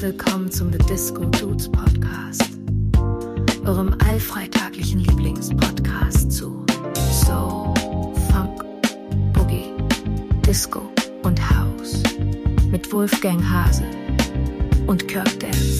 willkommen zum The Disco Dudes Podcast, eurem allfreitaglichen Lieblingspodcast zu Soul, Funk, Boogie, Disco und House mit Wolfgang Hase und Kirk Dance.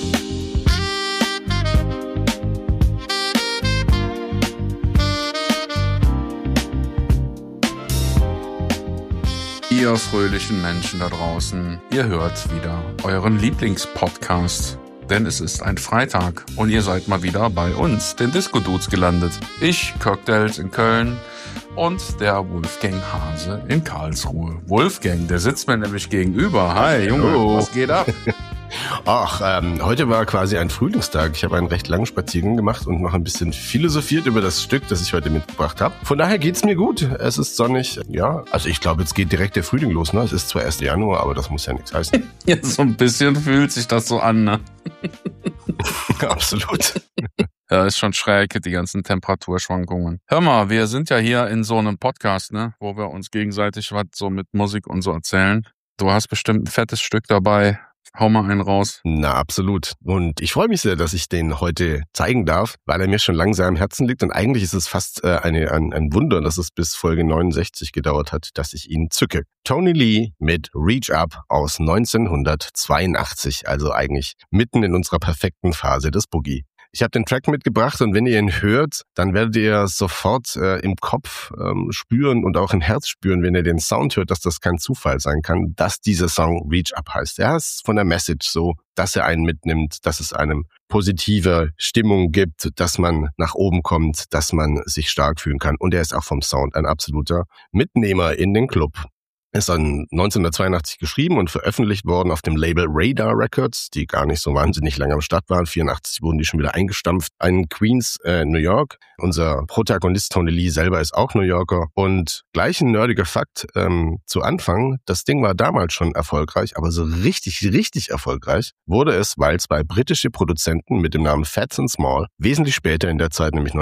Ihr fröhlichen Menschen da draußen, ihr hört wieder euren Lieblingspodcast, denn es ist ein Freitag und ihr seid mal wieder bei uns, den Disco Dudes, gelandet. Ich, Kirk Dance in Köln und der Wolfgang Hase in Karlsruhe. Wolfgang, der sitzt mir nämlich gegenüber. Hi Junge, was geht ab? Ach, heute war quasi ein Frühlingstag. Ich habe einen recht langen Spaziergang gemacht und noch ein bisschen philosophiert über das Stück, das ich heute mitgebracht habe. Von daher geht's mir gut. Es ist sonnig. Ja, also ich glaube, jetzt geht direkt der Frühling los. Ne? Es ist zwar 1. Januar, aber das muss ja nichts heißen. Ja, so ein bisschen fühlt sich das so an, ne? Absolut. Ja, ist schon schräg, die ganzen Temperaturschwankungen. Hör mal, wir sind ja hier in so einem Podcast, ne, wo wir uns gegenseitig was so mit Musik und so erzählen. Du hast bestimmt ein fettes Stück dabei. Hau mal einen raus. Na, absolut. Und ich freue mich sehr, dass ich den heute zeigen darf, weil er mir schon langsam am Herzen liegt. Und eigentlich ist es fast ein Wunder, dass es bis Folge 69 gedauert hat, dass ich ihn zücke. Tony Lee mit Reach Up aus 1982, also eigentlich mitten in unserer perfekten Phase des Boogie. Ich habe den Track mitgebracht und wenn ihr ihn hört, dann werdet ihr sofort im Kopf spüren und auch im Herz spüren, wenn ihr den Sound hört, dass das kein Zufall sein kann, dass dieser Song Reach Up heißt. Er ist von der Message so, dass er einen mitnimmt, dass es einem positive Stimmung gibt, dass man nach oben kommt, dass man sich stark fühlen kann. Und er ist auch vom Sound ein absoluter Mitnehmer in den Club. Ist dann 1982 geschrieben und veröffentlicht worden auf dem Label Radar Records, die gar nicht so wahnsinnig lange am Start waren. 84 wurden die schon wieder eingestampft in Queens, New York. Unser Protagonist Tony Lee selber ist auch New Yorker. Und gleich ein nerdiger Fakt zu Anfang, das Ding war damals schon erfolgreich, aber so richtig erfolgreich wurde es, weil zwei britische Produzenten mit dem Namen Fats and Small wesentlich später in der Zeit, nämlich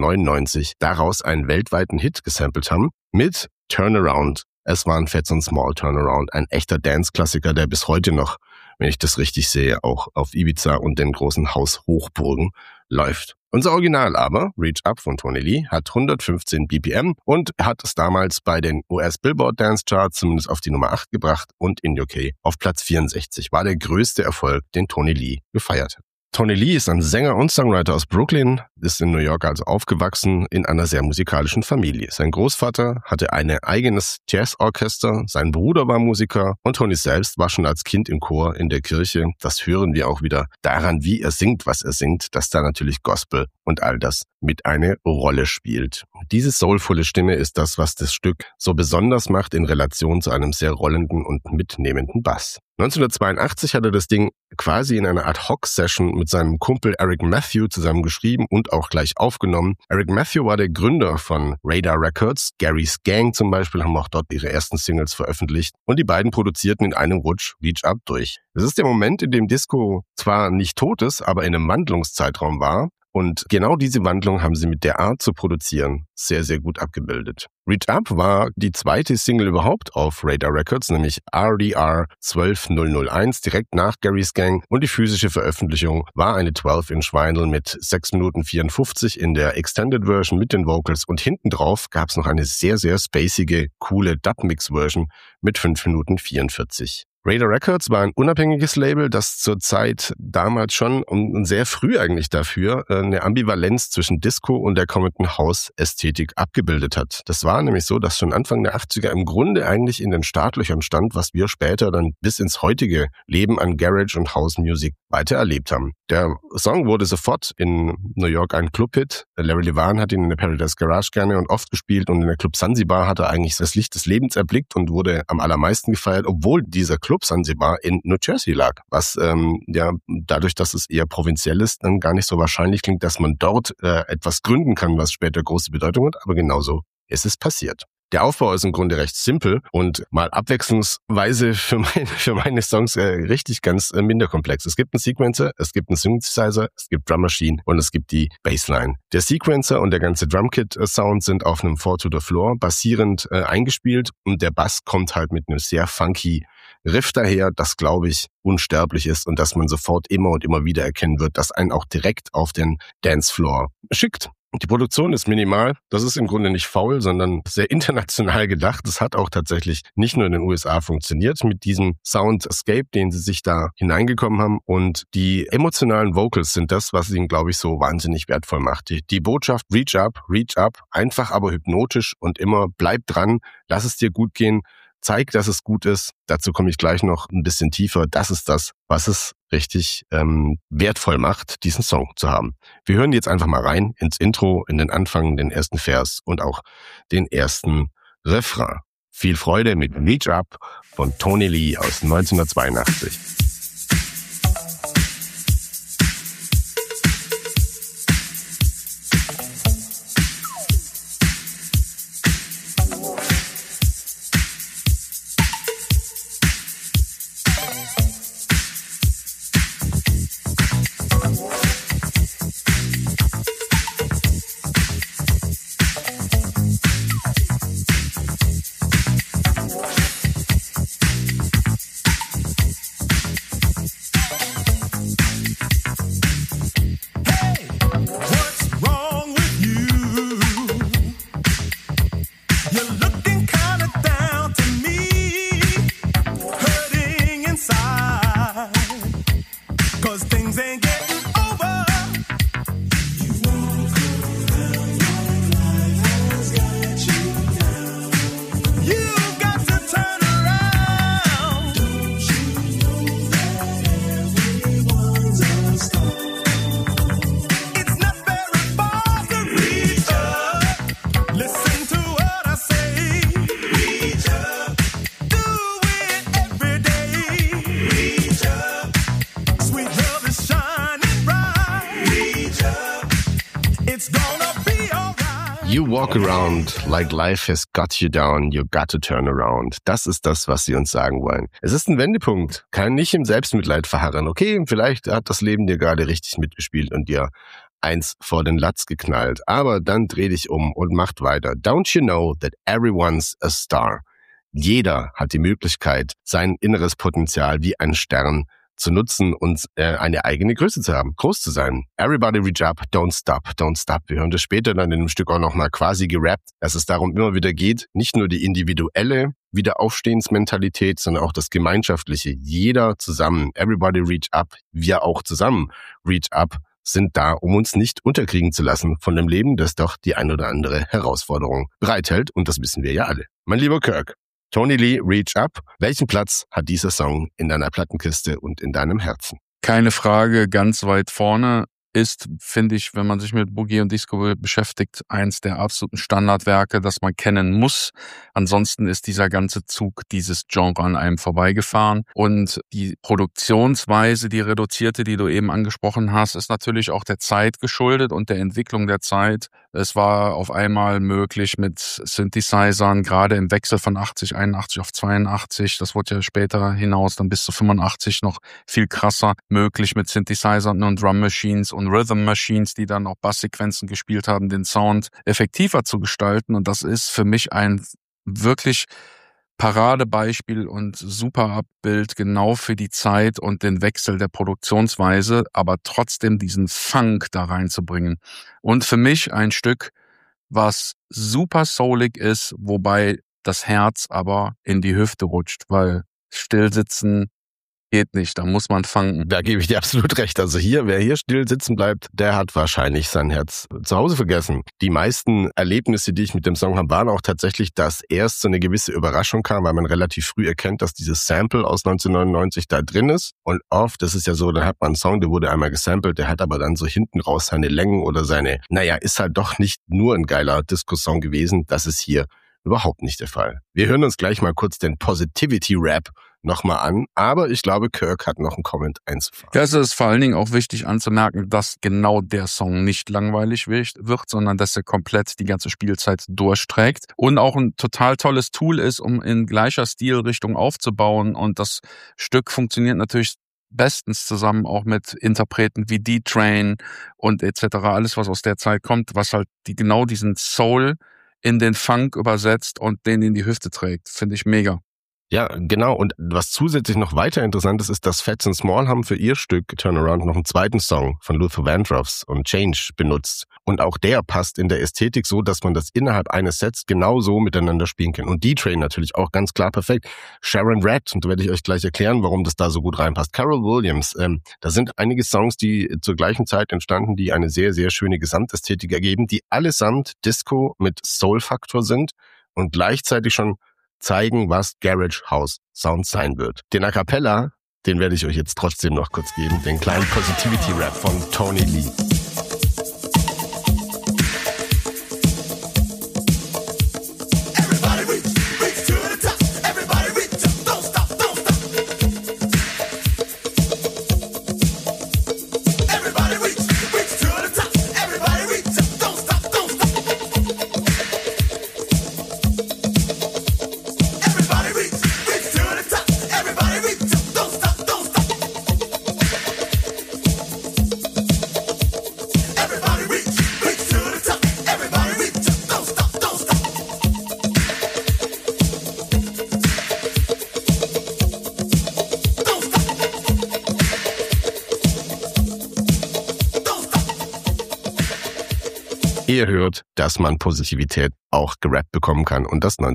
1999, daraus einen weltweiten Hit gesampelt haben mit Turnaround. Es war ein Fats and Small Turnaround, ein echter Dance-Klassiker, der bis heute noch, wenn ich das richtig sehe, auch auf Ibiza und den großen Haushochburgen läuft. Unser Original aber, Reach Up von Tony Lee, hat 115 BPM und hat es damals bei den US Billboard Dance Charts zumindest auf die Nummer 8 gebracht und in UK auf Platz 64. War der größte Erfolg, den Tony Lee gefeiert hat. Tony Lee ist ein Sänger und Songwriter aus Brooklyn, ist in New York also aufgewachsen in einer sehr musikalischen Familie. Sein Großvater hatte ein eigenes Jazzorchester, sein Bruder war Musiker und Tony selbst war schon als Kind im Chor in der Kirche. Das hören wir auch wieder daran, wie er singt, was er singt, dass da natürlich Gospel und all das mit eine Rolle spielt. Diese soulvolle Stimme ist das, was das Stück so besonders macht in Relation zu einem sehr rollenden und mitnehmenden Bass. 1982 hat er das Ding quasi in einer Ad-Hoc-Session mit seinem Kumpel Eric Matthew zusammen geschrieben und auch gleich aufgenommen. Eric Matthew war der Gründer von Radar Records. Gary's Gang zum Beispiel haben auch dort ihre ersten Singles veröffentlicht. Und die beiden produzierten in einem Rutsch Reach Up durch. Das ist der Moment, in dem Disco zwar nicht tot ist, aber in einem Wandlungszeitraum war. Und genau diese Wandlung haben sie mit der Art zu produzieren sehr, sehr gut abgebildet. Reach Up war die zweite Single überhaupt auf Radar Records, nämlich RDR 12001, direkt nach Gary's Gang. Und die physische Veröffentlichung war eine 12-Inch Vinyl mit 6 Minuten 54 in der Extended Version mit den Vocals. Und hinten drauf gab es noch eine sehr, sehr spacige, coole Dub-Mix-Version mit 5 Minuten 44. Radar Records war ein unabhängiges Label, das zur Zeit damals schon und sehr früh eigentlich dafür eine Ambivalenz zwischen Disco und der kommenden House-Ästhetik abgebildet hat. Das war nämlich so, dass schon Anfang der 80er im Grunde eigentlich in den Startlöchern stand, was wir später dann bis ins heutige Leben an Garage und House Music weiter erlebt haben. Der Song wurde sofort in New York ein Club-Hit. Larry Levan hat ihn in der Paradise Garage gerne und oft gespielt und in der Club Zanzibar hat er eigentlich das Licht des Lebens erblickt und wurde am allermeisten gefeiert, obwohl dieser Club Zanzibar in New Jersey lag, was dadurch, dass es eher provinziell ist, dann gar nicht so wahrscheinlich klingt, dass man dort etwas gründen kann, was später große Bedeutung hat, aber genauso ist es passiert. Der Aufbau ist im Grunde recht simpel und mal abwechslungsweise für meine Songs richtig ganz minder komplex. Es gibt einen Sequencer, es gibt einen Synthesizer, es gibt Drum Machine und es gibt die Bassline. Der Sequencer und der ganze Drumkit-Sound sind auf einem 4 to the Floor basierend eingespielt und der Bass kommt halt mit einem sehr funky Riff daher, das, glaube ich, unsterblich ist und dass man sofort immer und immer wieder erkennen wird, dass einen auch direkt auf den Dancefloor schickt. Die Produktion ist minimal. Das ist im Grunde nicht faul, sondern sehr international gedacht. Es hat auch tatsächlich nicht nur in den USA funktioniert mit diesem Soundscape, den sie sich da hineingekommen haben. Und die emotionalen Vocals sind das, was ihn, glaube ich, so wahnsinnig wertvoll macht. Die Botschaft reach up, einfach aber hypnotisch und immer bleib dran, lass es dir gut gehen. Zeig, dass es gut ist. Dazu komme ich gleich noch ein bisschen tiefer. Das ist das, was es richtig wertvoll macht, diesen Song zu haben. Wir hören jetzt einfach mal rein ins Intro, in den Anfang, den ersten Vers und auch den ersten Refrain. Viel Freude mit Reach Up von Tony Lee aus 1982. You walk around like life has got you down, you got to turn around. Das ist das, was sie uns sagen wollen. Es ist ein Wendepunkt. Kann nicht im Selbstmitleid verharren. Okay, vielleicht hat das Leben dir gerade richtig mitgespielt und dir eins vor den Latz geknallt. Aber dann dreh dich um und macht weiter. Don't you know that everyone's a star? Jeder hat die Möglichkeit, sein inneres Potenzial wie ein Stern zu nutzen und eine eigene Größe zu haben, groß zu sein. Everybody reach up, don't stop, don't stop. Wir hören das später dann in dem Stück auch nochmal quasi gerappt, dass es darum immer wieder geht, nicht nur die individuelle Wiederaufstehensmentalität, sondern auch das Gemeinschaftliche. Jeder zusammen, everybody reach up, wir auch zusammen reach up, sind da, um uns nicht unterkriegen zu lassen von dem Leben, das doch die ein oder andere Herausforderung bereithält. Und das wissen wir ja alle. Mein lieber Kirk, Tony Lee, Reach Up. Welchen Platz hat dieser Song in deiner Plattenkiste und in deinem Herzen? Keine Frage, ganz weit vorne. Ist, finde ich, wenn man sich mit Boogie und Disco beschäftigt, eins der absoluten Standardwerke, das man kennen muss. Ansonsten ist dieser ganze Zug, dieses Genre an einem vorbeigefahren. Und die Produktionsweise, die reduzierte, die du eben angesprochen hast, ist natürlich auch der Zeit geschuldet und der Entwicklung der Zeit. Es war auf einmal möglich mit Synthesizern, gerade im Wechsel von 80, 81 auf 82, das wurde ja später hinaus dann bis zu 85 noch viel krasser, möglich mit Synthesizern und Drum Machines und Rhythm Machines, die dann auch Basssequenzen gespielt haben, den Sound effektiver zu gestalten. Und das ist für mich ein wirklich Paradebeispiel und super Abbild genau für die Zeit und den Wechsel der Produktionsweise, aber trotzdem diesen Funk da reinzubringen. Und für mich ein Stück, was super soulig ist, wobei das Herz aber in die Hüfte rutscht, weil Stillsitzen geht nicht, da muss man fangen. Da gebe ich dir absolut recht. Also wer hier still sitzen bleibt, der hat wahrscheinlich sein Herz zu Hause vergessen. Die meisten Erlebnisse, die ich mit dem Song habe, waren auch tatsächlich, dass erst so eine gewisse Überraschung kam, weil man relativ früh erkennt, dass dieses Sample aus 1999 da drin ist. Und oft, das ist ja so, dann hat man einen Song, der wurde einmal gesampelt, der hat aber dann so hinten raus seine Längen oder ist halt doch nicht nur ein geiler Disco-Song gewesen. Das ist hier überhaupt nicht der Fall. Wir hören uns gleich mal kurz den Positivity-Rap nochmal an, aber ich glaube, Kirk hat noch einen Comment einzufahren. Das ist vor allen Dingen auch wichtig anzumerken, dass genau der Song nicht langweilig wird, sondern dass er komplett die ganze Spielzeit durchträgt und auch ein total tolles Tool ist, um in gleicher Stilrichtung aufzubauen, und das Stück funktioniert natürlich bestens zusammen auch mit Interpreten wie D-Train und etc., alles was aus der Zeit kommt, was halt genau diesen Soul in den Funk übersetzt und den in die Hüfte trägt, finde ich mega. Ja, genau. Und was zusätzlich noch weiter interessant ist, dass Fats and Small haben für ihr Stück Turnaround noch einen zweiten Song von Luther Vandross und Change benutzt. Und auch der passt in der Ästhetik so, dass man das innerhalb eines Sets genauso miteinander spielen kann. Und D-Train natürlich auch ganz klar perfekt. Sharon Redd, und da werde ich euch gleich erklären, warum das da so gut reinpasst. Carol Williams, da sind einige Songs, die zur gleichen Zeit entstanden, die eine sehr, sehr schöne Gesamtästhetik ergeben, die allesamt Disco mit Soul-Faktor sind und gleichzeitig schon zeigen, was Garage House Sound sein wird. Den A Cappella, den werde ich euch jetzt trotzdem noch kurz geben, den kleinen Positivity Rap von Tony Lee. Ihr hört, dass man Positivität auch gerappt bekommen kann und das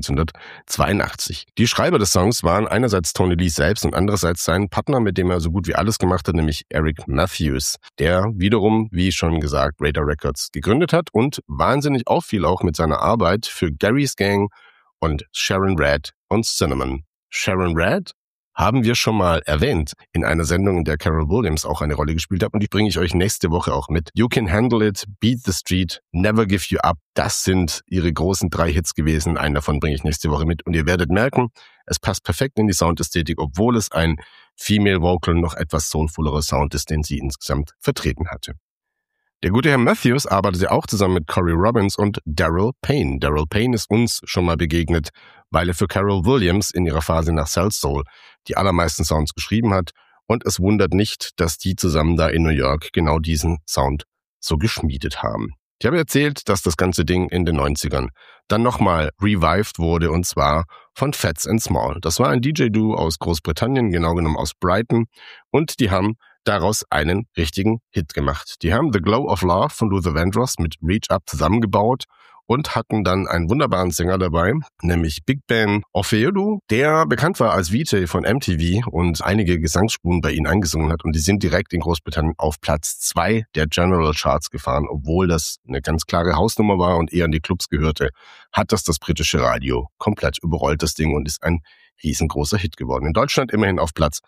1982. Die Schreiber des Songs waren einerseits Tony Lee selbst und andererseits sein Partner, mit dem er so gut wie alles gemacht hat, nämlich Eric Matthews, der wiederum, wie schon gesagt, Radar Records gegründet hat und wahnsinnig auffiel auch mit seiner Arbeit für Gary's Gang und Sharon Redd und Cinnamon. Sharon Redd haben wir schon mal erwähnt in einer Sendung, in der Carol Williams auch eine Rolle gespielt hat und die bringe ich euch nächste Woche auch mit. You Can Handle It, Beat the Street, Never Give You Up, das sind ihre großen 3 Hits gewesen. Einen davon bringe ich nächste Woche mit und ihr werdet merken, es passt perfekt in die Soundästhetik, obwohl es ein Female Vocal noch etwas soulfullerer Sound ist, den sie insgesamt vertreten hatte. Der gute Herr Matthews arbeitete auch zusammen mit Corey Robbins und Daryl Payne. Daryl Payne ist uns schon mal begegnet, weil er für Carol Williams in ihrer Phase nach Cell Soul die allermeisten Sounds geschrieben hat. Und es wundert nicht, dass die zusammen da in New York genau diesen Sound so geschmiedet haben. Ich habe erzählt, dass das ganze Ding in den 90ern dann nochmal revived wurde und zwar von Fats and Small. Das war ein DJ-Duo aus Großbritannien, genau genommen aus Brighton und die haben daraus einen richtigen Hit gemacht. Die haben The Glow of Love von Luther Vandross mit Reach Up zusammengebaut und hatten dann einen wunderbaren Sänger dabei, nämlich Big Ben Ofeolu, der bekannt war als VJ von MTV und einige Gesangsspuren bei ihnen eingesungen hat und die sind direkt in Großbritannien auf Platz 2 der General Charts gefahren, obwohl das eine ganz klare Hausnummer war und eher an die Clubs gehörte, hat das britische Radio komplett überrollt, das Ding, und ist ein riesengroßer Hit geworden. In Deutschland immerhin auf Platz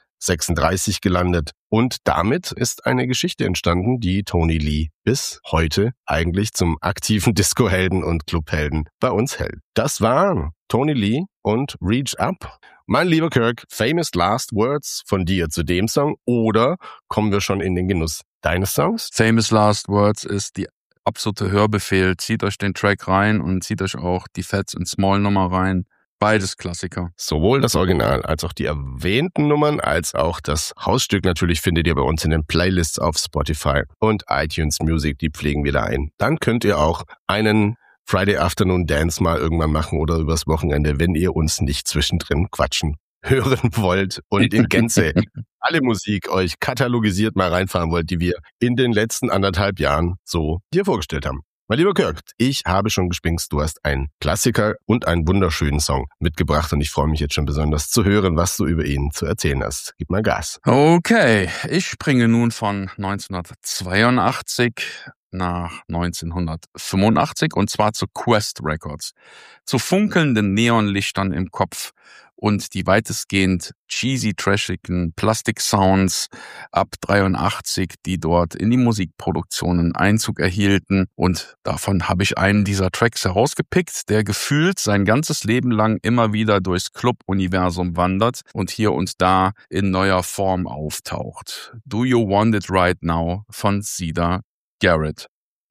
36 gelandet und damit ist eine Geschichte entstanden, die Tony Lee bis heute eigentlich zum aktiven Disco-Helden und Clubhelden bei uns hält. Das war Tony Lee und Reach Up. Mein lieber Kirk, famous last words von dir zu dem Song oder kommen wir schon in den Genuss deines Songs? Famous Last Words ist die absolute Hörbefehl. Zieht euch den Track rein und zieht euch auch die Fats and Small Nummer rein. Beides Klassiker. Sowohl das Original als auch die erwähnten Nummern, als auch das Hausstück natürlich findet ihr bei uns in den Playlists auf Spotify und iTunes Music, die pflegen wir da ein. Dann könnt ihr auch einen Friday Afternoon Dance mal irgendwann machen oder übers Wochenende, wenn ihr uns nicht zwischendrin quatschen hören wollt und in Gänze alle Musik euch katalogisiert mal reinfahren wollt, die wir in den letzten 1,5 Jahren so dir vorgestellt haben. Mein lieber Kirk, ich habe schon gespinkst, du hast einen Klassiker und einen wunderschönen Song mitgebracht und ich freue mich jetzt schon besonders zu hören, was du über ihn zu erzählen hast. Gib mal Gas. Okay, ich springe nun von 1982 nach 1985 und zwar zu Quest Records, zu funkelnden Neonlichtern im Kopf und die weitestgehend cheesy, trashigen Plastik-Sounds ab 83, die dort in die Musikproduktionen Einzug erhielten. Und davon habe ich einen dieser Tracks herausgepickt, der gefühlt sein ganzes Leben lang immer wieder durchs Club-Universum wandert und hier und da in neuer Form auftaucht. Do You Want It Right Now von Sida Garrett.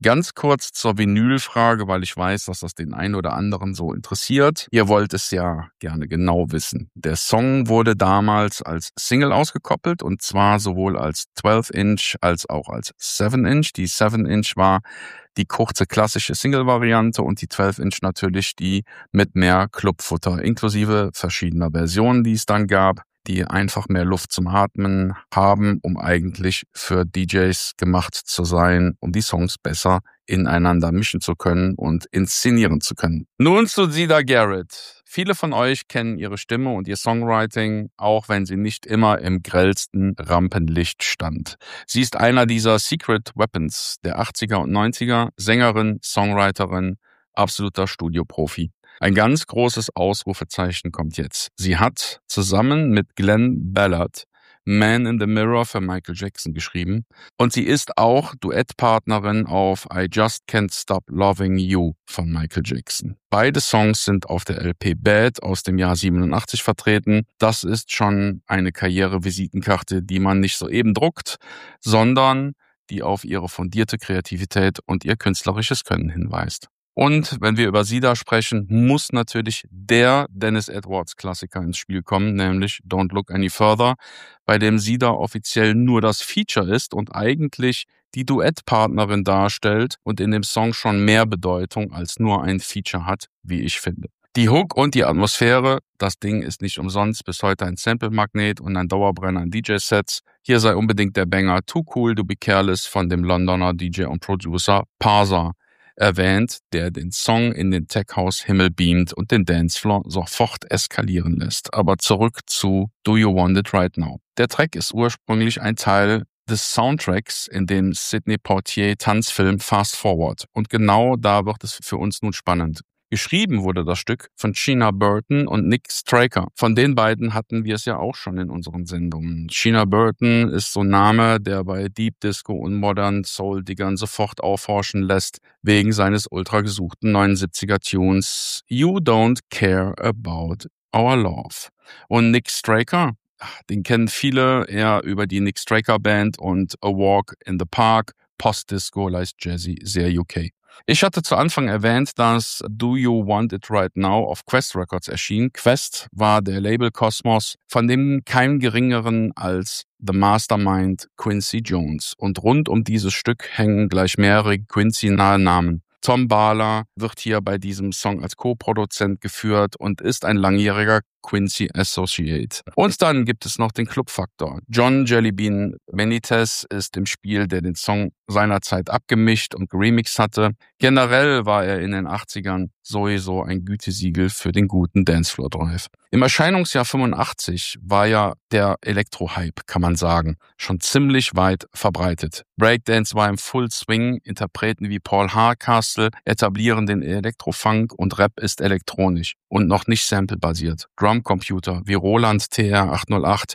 Ganz kurz zur Vinylfrage, weil ich weiß, dass das den einen oder anderen so interessiert. Ihr wollt es ja gerne genau wissen. Der Song wurde damals als Single ausgekoppelt und zwar sowohl als 12-Inch als auch als 7-Inch. Die 7-Inch war die kurze klassische Single-Variante und die 12-Inch natürlich die mit mehr Clubfutter, inklusive verschiedener Versionen, die es dann gab, die einfach mehr Luft zum Atmen haben, um eigentlich für DJs gemacht zu sein, um die Songs besser ineinander mischen zu können und inszenieren zu können. Nun zu Siedah Garrett. Viele von euch kennen ihre Stimme und ihr Songwriting, auch wenn sie nicht immer im grellsten Rampenlicht stand. Sie ist einer dieser Secret Weapons der 80er und 90er, Sängerin, Songwriterin, absoluter Studioprofi. Ein ganz großes Ausrufezeichen kommt jetzt. Sie hat zusammen mit Glenn Ballard Man in the Mirror für Michael Jackson geschrieben und sie ist auch Duettpartnerin auf I Just Can't Stop Loving You von Michael Jackson. Beide Songs sind auf der LP Bad aus dem Jahr 87 vertreten. Das ist schon eine Karrierevisitenkarte, die man nicht so eben druckt, sondern die auf ihre fundierte Kreativität und ihr künstlerisches Können hinweist. Und wenn wir über Siedah sprechen, muss natürlich der Dennis Edwards Klassiker ins Spiel kommen, nämlich Don't Look Any Further, bei dem Siedah offiziell nur das Feature ist und eigentlich die Duettpartnerin darstellt und in dem Song schon mehr Bedeutung als nur ein Feature hat, wie ich finde. Die Hook und die Atmosphäre, das Ding ist nicht umsonst bis heute ein Sample-Magnet und ein Dauerbrenner an DJ-Sets. Hier sei unbedingt der Banger Too Cool to Be Careless von dem Londoner DJ und Producer Parser erwähnt, der den Song in den Tech-House-Himmel beamt und den Dancefloor sofort eskalieren lässt. Aber zurück zu Do You Want It Right Now? Der Track ist ursprünglich ein Teil des Soundtracks in dem Sidney Poitier Tanzfilm Fast Forward. Und genau da wird es für uns nun spannend. Geschrieben wurde das Stück von Sheena Burton und Nick Straker. Von den beiden hatten wir es ja auch schon in unseren Sendungen. Sheena Burton ist so ein Name, der bei Deep Disco und Modern Soul-Diggern sofort aufhorchen lässt, wegen seines ultra gesuchten 79er-Tunes You Don't Care About Our Love. Und Nick Straker, den kennen viele eher über die Nick Straker Band und A Walk in the Park, Post-Disco, leicht Jazzy, sehr UK. Ich hatte zu Anfang erwähnt, dass Do You Want It Right Now auf Quest Records erschien. Quest war der Label-Kosmos, von dem kein geringeren als The Mastermind Quincy Jones. Und rund um dieses Stück hängen gleich mehrere Quincy-nahe Namen. Tom Bahler wird hier bei diesem Song als Co-Produzent geführt und ist ein langjähriger Quincy Associate. Und dann gibt es noch den Clubfaktor. John Jellybean Benitez ist im Spiel, der den Song seinerzeit abgemischt und geremixed hatte. Generell war er in den 80ern sowieso ein Gütesiegel für den guten Dancefloor-Drive. Im Erscheinungsjahr 85 war ja der Elektro-Hype, kann man sagen, schon ziemlich weit verbreitet. Breakdance war im Full Swing, Interpreten wie Paul Hardcastle etablieren den Elektrofunk und Rap ist elektronisch und noch nicht samplebasiert. Drumcomputer wie Roland TR-808,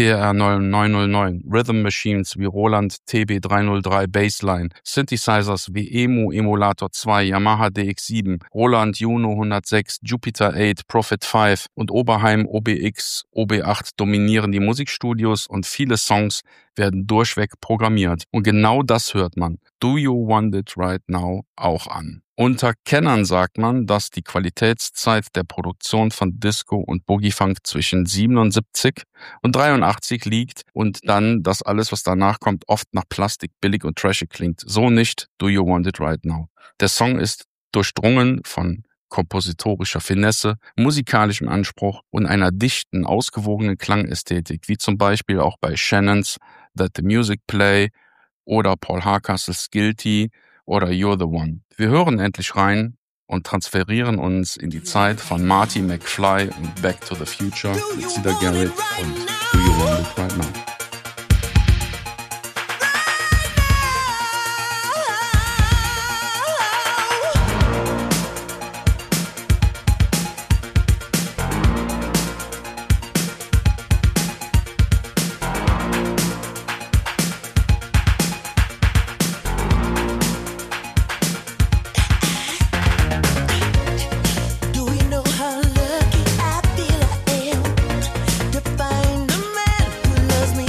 TR-909, Rhythm Machines wie Roland TB-303 Bassline, Synthesizers wie EMU Emulator 2, Yamaha DX7, Roland Juno 106, Jupiter 8, Prophet 5 und Oberheim OBX, OB8 dominieren die Musikstudios und viele Songs werden durchweg programmiert. Und genau das hört man, Do You Want It Right Now, auch an. Unter Kennern sagt man, dass die Qualitätszeit der Produktion von Disco und Boogie-Funk zwischen 77 und 83 liegt und dann, dass alles, was danach kommt, oft nach Plastik, billig und trashig klingt. So nicht Do You Want It Right Now. Der Song ist durchdrungen von kompositorischer Finesse, musikalischem Anspruch und einer dichten, ausgewogenen Klangästhetik, wie zum Beispiel auch bei Shannons That the Music Play oder Paul Hardcastles Guilty oder You're the One. Wir hören endlich rein und transferieren uns in die Zeit von Marty McFly und Back to the Future mit Siedah Garrett und Do You Want It Right Now? Find a man who loves me.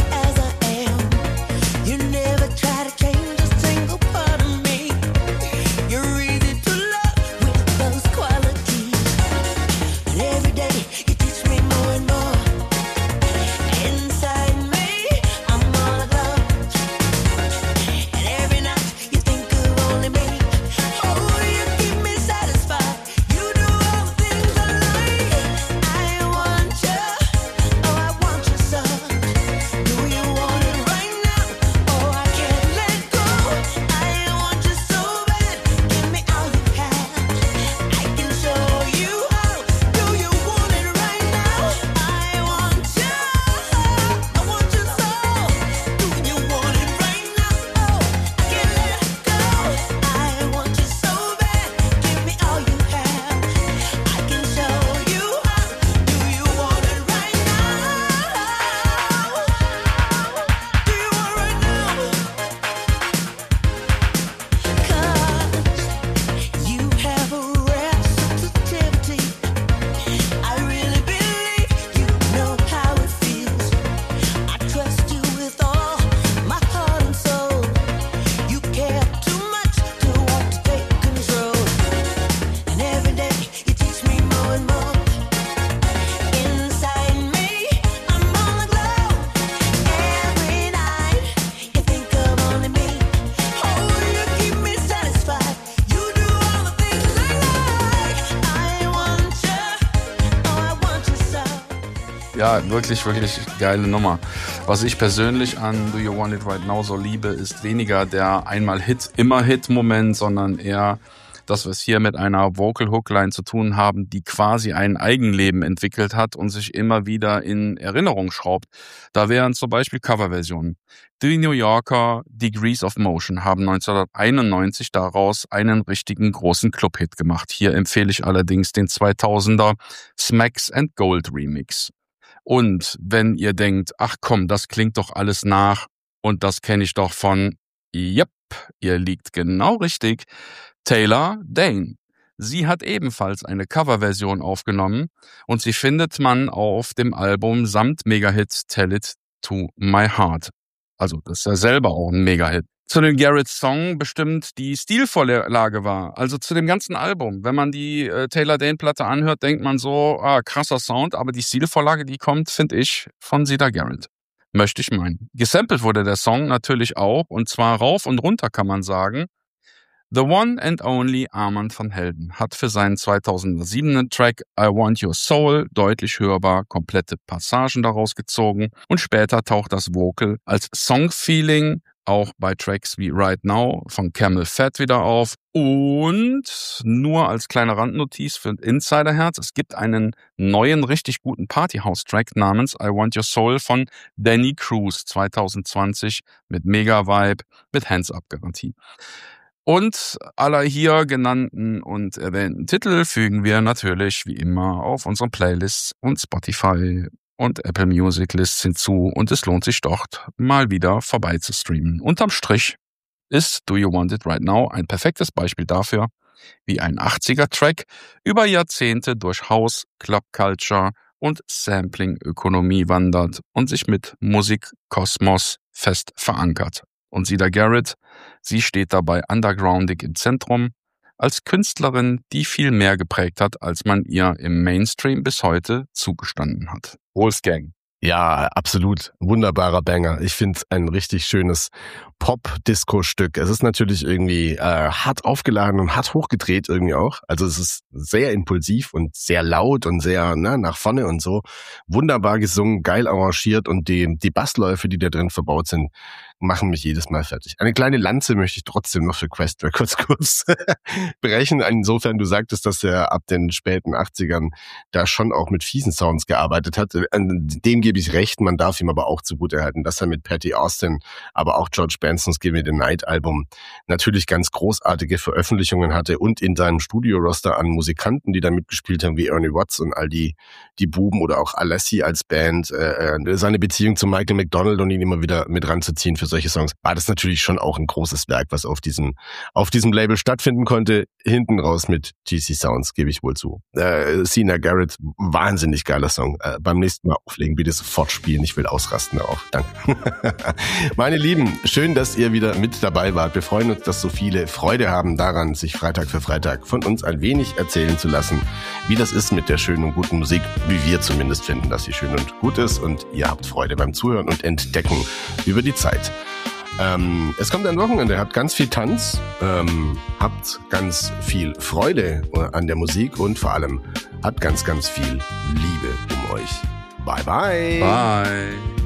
Ja, wirklich, wirklich geile Nummer. Was ich persönlich an Do You Want It Right Now so liebe, ist weniger der Einmal-Hit, Immer-Hit-Moment, sondern eher, dass wir es hier mit einer Vocal-Hookline zu tun haben, die quasi ein Eigenleben entwickelt hat und sich immer wieder in Erinnerung schraubt. Da wären zum Beispiel Coverversionen. Die New Yorker Degrees of Motion haben 1991 daraus einen richtigen großen Club-Hit gemacht. Hier empfehle ich allerdings den 2000er Smacks and Gold Remix. Und wenn ihr denkt, ach komm, das klingt doch alles nach und das kenne ich doch von, yep, ihr liegt genau richtig, Taylor Dayne. Sie hat ebenfalls eine Coverversion aufgenommen und sie findet man auf dem Album samt Megahit Tell It to My Heart. Also das ist ja selber auch ein Megahit. Zu dem Garrett-Song bestimmt die Stilvorlage war, also zu dem ganzen Album. Wenn man die Taylor Dayne-Platte anhört, denkt man so, krasser Sound, aber die Stilvorlage, die kommt, finde ich, von Sida Garrett. Möchte ich meinen. Gesampelt wurde der Song natürlich auch, und zwar rauf und runter kann man sagen. The One and Only Armand van Helden hat für seinen 2007er Track I Want Your Soul deutlich hörbar komplette Passagen daraus gezogen und später taucht das Vocal als Song-Feeling auch bei Tracks wie Right Now von Camel Fat wieder auf. Und nur als kleine Randnotiz für Insiderherz, es gibt einen neuen, richtig guten Partyhouse-Track namens I Want Your Soul von Danny Cruz 2020 mit Mega-Vibe, mit Hands-Up-Garantie. Und aller hier genannten und erwähnten Titel fügen wir natürlich wie immer auf unseren Playlists und Spotify und Apple Music Lists hinzu, und es lohnt sich dort mal wieder vorbei zu streamen. Unterm Strich ist Do You Want It Right Now ein perfektes Beispiel dafür, wie ein 80er-Track über Jahrzehnte durch House, Club Culture und Sampling-Ökonomie wandert und sich mit Musikkosmos fest verankert. Und Sida Garrett, sie steht dabei undergroundig im Zentrum, als Künstlerin, die viel mehr geprägt hat, als man ihr im Mainstream bis heute zugestanden hat. Wolfgang. Ja, absolut. Wunderbarer Banger. Ich finde es ein richtig schönes Pop-Disco-Stück. Es ist natürlich irgendwie hart aufgeladen und hart hochgedreht irgendwie auch. Also es ist sehr impulsiv und sehr laut und sehr nach vorne und so. Wunderbar gesungen, geil arrangiert, und die Bassläufe, die da drin verbaut sind, machen mich jedes Mal fertig. Eine kleine Lanze möchte ich trotzdem noch für Quest Records kurz brechen. Insofern, du sagtest, dass er ab den späten 80ern da schon auch mit fiesen Sounds gearbeitet hat. Dem gebe ich recht. Man darf ihm aber auch zugutehalten, dass er mit Patty Austin, aber auch George Bensons Give Me the Night Album natürlich ganz großartige Veröffentlichungen hatte und in seinem Studio-Roster an Musikanten, die da mitgespielt haben, wie Ernie Watts und all die Buben oder auch Alessi als Band, seine Beziehung zu Michael McDonald und ihn immer wieder mit ranzuziehen für solche Songs, war das natürlich schon auch ein großes Werk, was auf diesem Label stattfinden konnte. Hinten raus mit GC Sounds, gebe ich wohl zu. Sida Garrett, wahnsinnig geiler Song. Beim nächsten Mal auflegen, bitte sofort spielen. Ich will ausrasten auch. Danke. Meine Lieben, schön, dass ihr wieder mit dabei wart. Wir freuen uns, dass so viele Freude haben daran, sich Freitag für Freitag von uns ein wenig erzählen zu lassen, wie das ist mit der schönen und guten Musik, wie wir zumindest finden, dass sie schön und gut ist, und ihr habt Freude beim Zuhören und Entdecken über die Zeit. Es kommt ein Wochenende, habt ganz viel Tanz, habt ganz viel Freude an der Musik und vor allem habt ganz, ganz viel Liebe um euch. Bye, bye. Bye.